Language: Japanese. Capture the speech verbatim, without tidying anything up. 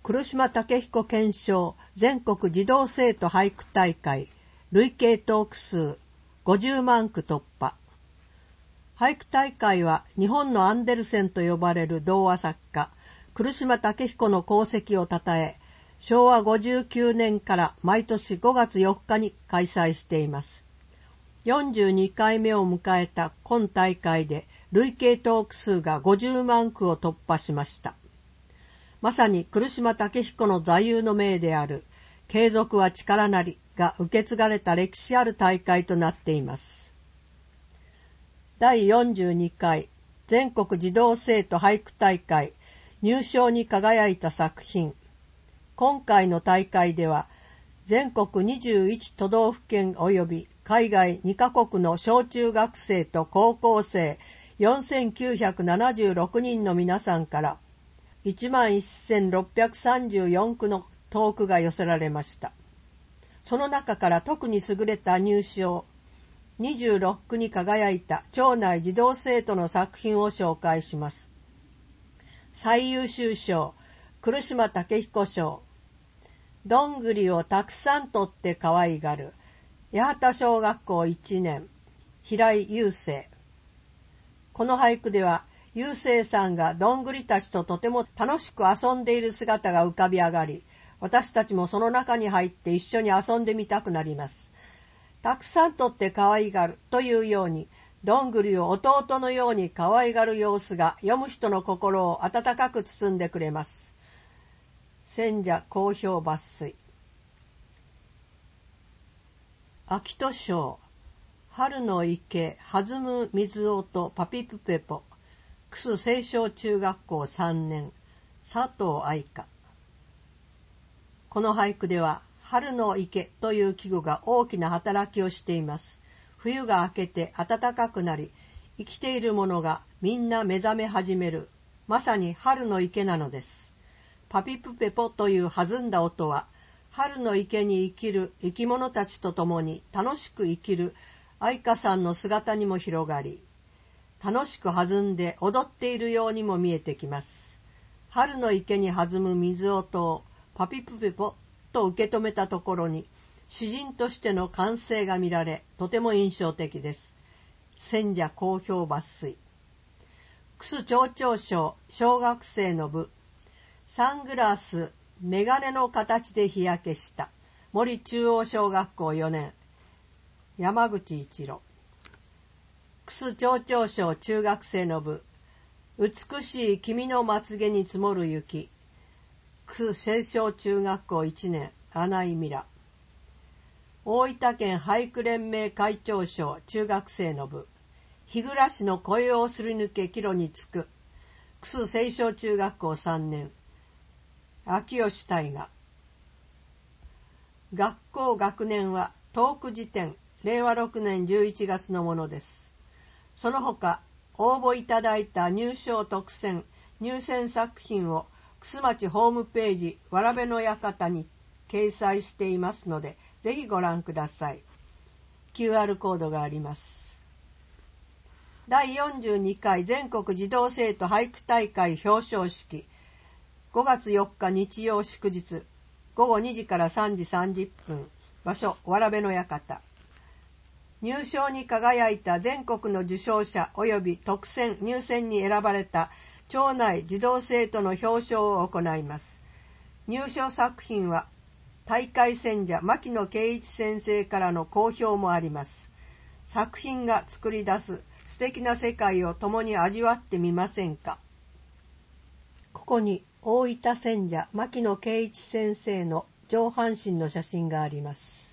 来島武彦顕彰全国児童生徒俳句大会累計トーク数ごじゅうまんく突破。俳句大会は日本のアンデルセンと呼ばれる童話作家来島武彦の功績をたたえ、しょうわごじゅうきゅうねんから毎年ごがつよっかに開催しています。よんじゅうにかいめを迎えた今大会で累計トーク数がごじゅうまんくを突破しました。まさに来島武彦の座右の銘である継続は力なりが受け継がれた歴史ある大会となっています。だいよんじゅうにかい全国児童生徒俳句大会入賞に輝いた作品。今回の大会では全国にじゅういち都道府県及び海外にかこくの小中学生と高校生よんせんきゅうひゃくななじゅうろくにんの皆さんからいちまんせんろっぴゃくさんじゅうよんくのトークが寄せられました。その中から特に優れた入賞にじゅうろっくに輝いた町内児童生徒の作品を紹介します。最優秀賞来島武彦賞。どんぐりをたくさん取って可愛がる八幡小学校いちねん平井雄生。この俳句では雄生さんがどんぐりたちととても楽しく遊んでいる姿が浮かび上がり、私たちもその中に入って一緒に遊んでみたくなります。たくさん取って可愛がるというように、どんぐりを弟のように可愛がる様子が読む人の心を温かく包んでくれます。選者好評抜粋。秋戸賞春の池弾む水音パピプペポ楠青少中学校さんねん佐藤愛香。この俳句では春の池という季語が大きな働きをしています。冬が明けて暖かくなり、生きているものがみんな目覚め始める、まさに春の池なのです。パピプペポという弾んだ音は、春の池に生きる生き物たちと共に楽しく生きる愛香さんの姿にも広がり、楽しく弾んで踊っているようにも見えてきます。春の池に弾む水音をパピプペポと受け止めたところに、詩人としての感性が見られ、とても印象的です。選者好評抜粋。楠町長賞小学生の部。サングラス、メガネの形で日焼けした。森中央小学校よねん。山口一郎。楠町長賞中学生の部。美しい君のまつげに積もる雪。楠青少中学校いちねん。穴井美良。大分県俳句連盟会長賞中学生の部。日暮らしの声をすり抜け岐路につく。楠青少中学校さんねん。秋吉大河。学校学年はトーク辞典れいわろくねんじゅういちがつのものです。その他応募いただいた入賞特選入選作品を楠町ホームページわらべの館に掲載していますので、ぜひご覧ください。 キューアール コードがあります。だいよんじゅうにかい全国児童生徒俳句大会表彰式。ごがつよっか日曜祝日、ごごにじからさんじさんじゅっぷん。場所わらべの館。入賞に輝いた全国の受賞者及び特選入選に選ばれた町内児童生徒の表彰を行います。入賞作品は大会選者牧野圭一先生からの好評もあります。作品が作り出す素敵な世界を共に味わってみませんか。ここに大分選者牧野圭一先生の上半身の写真があります。